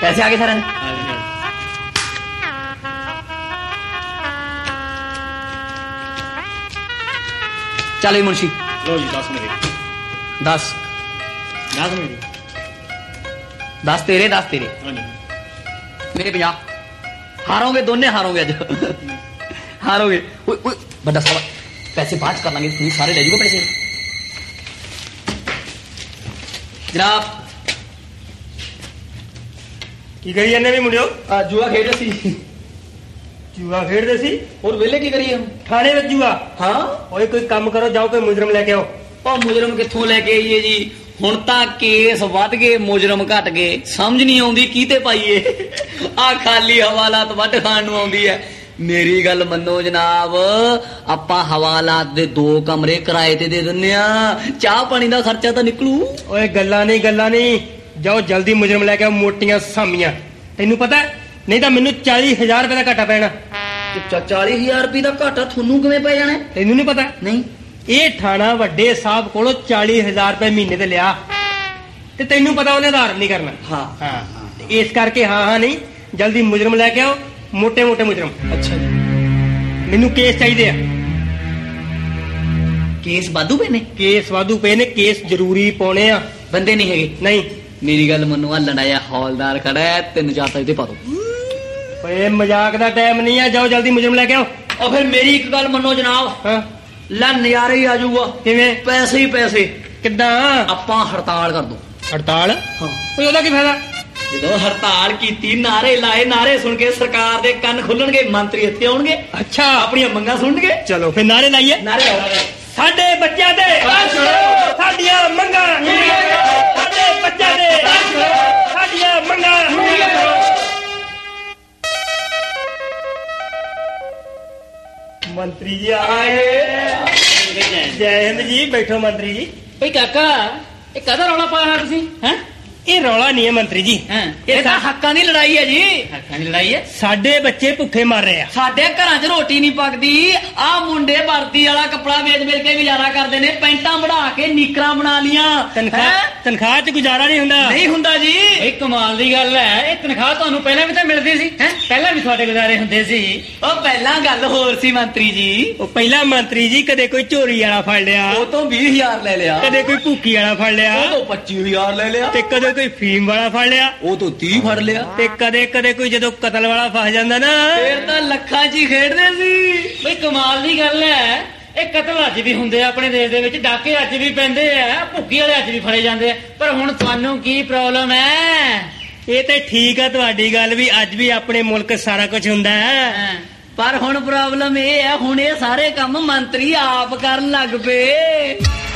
पैसे आ गए सारे? चलो मुंशी लो जी 10 मेरे 10 मेरे 10 तेरे 10 तेरे मेरे 50 हारोगे दोनों हारोगे अज हारोगे बड़ा साहब पैसे बाद कर लांगे तुम सारे ले जाओ पैसे जनाब की करी जाने भी मुंडियो जुआ खेड सी जुआ खेडदे सी और वेले की करिए थाने विच जुआ हाँ ओए कोई काम करो जाओ कोई मुजरम लेके आओ और मुजरम कित्थों लेके आइए जी हुण तां केस वध गए मुजरम घट गए समझ नहीं आउंदी कीते पाइए आ खाली हवालात वध खाण नूं आउंदी है मेरी गल मन्नो जनाब आपां हवालात दे 2 कमरे किराए ते दे दिंदे आ चाह पानी दा खर्चा तां निकलू ओए गल्लां नहीं जाओ जल्दी मुजरम लेके आओ मोटियां सामियां तैनूं पता नहीं तां मैनूं 40,000 रुपए दा घाटा पैना 40,000 रुपए दा घाटा थोनू किवें पै जाना तैनूं नहीं पता नहीं ਇਹ ਥਾਣਾ ਵੱਡੇ ਸਾਹਿਬ ਕੋਲੋਂ 40,000 ਰੁਪਏ ਮਹੀਨੇ ਤੇ ਲਿਆ ਤੇ ਤੈਨੂੰ ਪਤਾ ਉਹਨੇ ਆਧਾਰ ਨਹੀਂ ਕਰਨਾ ਹਾਂ ਹਾਂ ਇਸ ਕਰਕੇ ਹਾਂ ਨਹੀਂ ਜਲਦੀ ਮੁਜਰਮ ਲੈ ਕੇ ਆਓ ਮੋٹے ਮੁਜਰਮ ਅੱਛਾ ਜੀ ਮੈਨੂੰ ਕੇਸ ਚਾਹੀਦੇ ਆ ਕੇਸ ਵਾਧੂ ਪਏ ਨੇ ਕੇਸ ਜ਼ਰੂਰੀ ਪਾਉਣੇ ਆ ਬੰਦੇ ਨਹੀਂ ਹੈਗੇ ਨਹੀਂ ਮੇਰੀ ਗੱਲ ਮੰਨੋ ਆ ਲੜਾਇਆ ਹੌਲਦਾਰ ਖੜਾ ਹੈ 3-4 ਤੇ ਪਾ ਦੋ ਓਏ ਮਜ਼ਾਕ ਦਾ ਟਾਈਮ ਨਹੀਂ ਆ ਜਾਓ ਜਲਦੀ ਮੁਜਰਮ ਲੈ ਕੇ ਆਓ और फिर मेरी एक गल मनो जनाब ਹਾਂ ला नजारे ही आ जाऊगा ਕਿਵੇਂ पैसे ही पैसे ਕਿੱਦਾਂ ਆਪਾਂ ਹੜਤਾਲ ਕਰ ਦੋ ਹੜਤਾਲ ਹਾਂ ਓਏ ਉਹਦਾ ਕੀ ਫਾਇਦਾ ਜਦੋਂ ਹੜਤਾਲ ਕੀਤੀ ਨਾਰੇ ਲਾਏ ਨਾਰੇ ਸੁਣ ਕੇ ਸਰਕਾਰ ਦੇ ਕੰਨ ਖੁੱਲਣਗੇ ਮੰਤਰੀ ਇੱਥੇ ਆਉਣਗੇ ਅੱਛਾ ਆਪਣੀਆਂ ਮੰਗਾਂ ਸੁਣਨਗੇ ਚਲੋ ਫਿਰ ਨਾਰੇ ਲਾਈਏ ਨਾਰੇ ਲਾਓ ਸਾਡੇ ਬੱਚਿਆਂ ਦੇ ਸਾਡੀਆਂ ਮੰਗਾਂ ਸਾਡੇ ਬੱਚਿਆਂ ਦੇ ਸਾਡੀਆਂ ਮੰਗਾਂ ਮੰਤਰੀ ਜੀ ਆਏ ਜੈ ਹਿੰਦ ਜੀ ਬੈਠੋ ਮੰਤਰੀ ਜੀ ਓਏ ਕਾਕਾ ਇਹ ਕਦਾ ਰੌਲਾ ਪਾਇਆ ਤੁਸੀਂ ਹੈ ਇਹ ਰੌਲਾ ਨਹੀਂ ਹੈ ਮੰਤਰੀ ਜੀ ਇਹ ਤਾਂ ਹੱਕਾਂ ਦੀ ਲੜਾਈ ਹੈ ਜੀ ਹੱਕਾਂ ਦੀ ਲੜਾਈ ਹੈ ਸਾਡੇ ਬੱਚੇ ਭੁੱਖੇ ਮਰ ਰਹੇ ਆ ਸਾਡੇ ਘਰਾਂ 'ਚ ਰੋਟੀ ਨਹੀਂ ਪੱਕਦੀ ਆਹ ਮੁੰਡੇ ਵਰਦੀ ਵਾਲਾ ਕੱਪੜਾ ਵੇਚ ਕੇ ਗੁਜ਼ਾਰਾ ਕਰਦੇ ਨੇ ਪੈਂਟਾਂ ਬਣਾ ਕੇ ਨੀਕਰਾਂ ਬਣਾ ਲੀਆਂ ਤਨਖਾਹ 'ਚ ਗੁਜ਼ਾਰਾ ਨਹੀਂ ਹੁੰਦਾ ਜੀ ਇਹ ਕਮਾਲ ਦੀ ਗੱਲ ਹੈ ਇਹ ਤਨਖਾਹ ਤੁਹਾਨੂੰ ਪਹਿਲਾਂ ਵੀ ਤਾਂ ਮਿਲਦੀ ਸੀ ਹੈ ਪਹਿਲਾਂ ਵੀ ਤੁਹਾਡੇ ਗੁਜ਼ਾਰੇ ਹੁੰਦੇ ਸੀ ਉਹ ਪਹਿਲਾਂ ਗੱਲ ਹੋਰ ਸੀ ਮੰਤਰੀ ਜੀ ਉਹ ਪਹਿਲਾਂ ਮੰਤਰੀ ਜੀ ਕਦੇ ਕੋਈ ਚੋਰੀ ਵਾਲਾ ਫੜ ਲਿਆ ਉਹ ਤੋਂ 20,000 ਲੈ ਲਿਆ ਕਦੇ ਕੋਈ ਭੁੱਕੀ ਵਾਲਾ ਫੜ ਲਿਆ ਉਹ ਤੋਂ 25,000 ਲੈ ਲਿਆ ਤੇ ਕਦੇ ਕੋਈ ਫੀਮ ਵਾਲਾ ਫੜ ਲਿਆ ਉਹ ਤੋਂ 30 ਫੜ ਲਿਆ ਤੇ ਕਦੇ ਕੋਈ ਜਦੋਂ ਕਤਲ ਵਾਲਾ ਫਸ ਜਾਂਦਾ ਨਾ ਫੇਰ ਤਾਂ ਲੱਖਾਂ 'ਚ ਹੀ ਖੇਡਦੇ ਸੀ ਬਈ ਕਮਾਲ ਦੀ ਗੱਲ ਹੈ ਇਹ ਕਤਲ ਅੱਜ ਵੀ ਹੁੰਦੇ ਆ ਆਪਣੇ ਦੇਸ਼ ਦੇ ਵਿੱਚ ਡਾਕੇ ਅੱਜ ਵੀ ਪੈਂਦੇ ਆ ਭੁੱਕੀ ਵਾਲੇ ਅੱਜ ਵੀ ਫੜੇ ਜਾਂਦੇ ਆ ਪਰ ਹੁਣ ਤੁਹਾਨੂੰ ਕੀ ਪ੍ਰੋਬਲਮ ਹੈ ਇਹ ਤੇ ਠੀਕ ਆ ਤੁਹਾਡੀ ਗੱਲ ਵੀ ਅੱਜ ਵੀ ਆਪਣੇ ਮੁਲਕ ਸਾਰਾ ਕੁਝ ਹੁੰਦਾ ਹੈ ਪਰ ਹੁਣ ਪ੍ਰੋਬਲਮ ਇਹ ਹੈ ਹੁਣ ਇਹ ਸਾਰੇ ਕੰਮ ਮੰਤਰੀ ਆਪ ਕਰਨ ਲੱਗ ਪਏ